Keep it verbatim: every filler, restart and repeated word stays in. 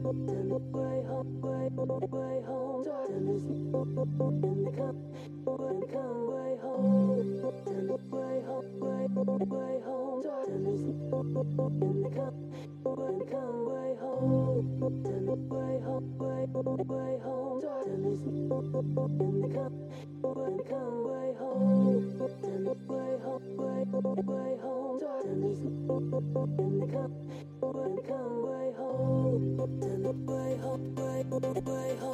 way home, way, way home. Ten is in the come, way come, way home. Ten way home, way, way home. Ten is in the come, way come, way home. Ten way home, way, way home. Ten is in the come, way come, way home. Ten way home, way, way home. Ten is in the come, way come, way home. Ten way home, way, way home.